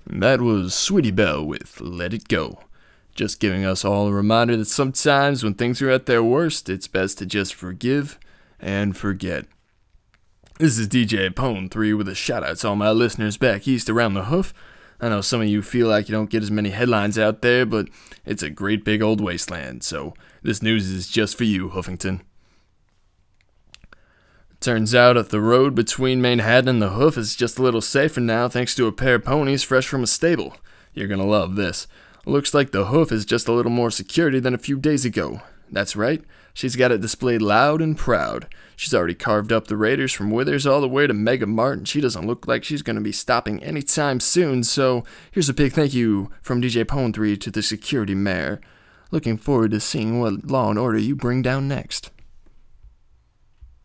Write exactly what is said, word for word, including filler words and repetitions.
That was Sweetie Belle with Let It Go. Just giving us all a reminder that sometimes when things are at their worst, it's best to just forgive and forget. This is D J Pone three with a shout out to all my listeners back east around the hoof. I know some of you feel like you don't get as many headlines out there, but it's a great big old wasteland, so this news is just for you, Huffington. Turns out that the road between Manhattan and the Hoof is just a little safer now thanks to a pair of ponies fresh from a stable. You're gonna love this. Looks like the Hoof is just a little more security than a few days ago. That's right, she's got it displayed loud and proud. She's already carved up the Raiders from Withers all the way to Mega Mart, and she doesn't look like she's gonna be stopping anytime soon, so here's a big thank you from D J Pone three to the security mare. Looking forward to seeing what Law and Order you bring down next.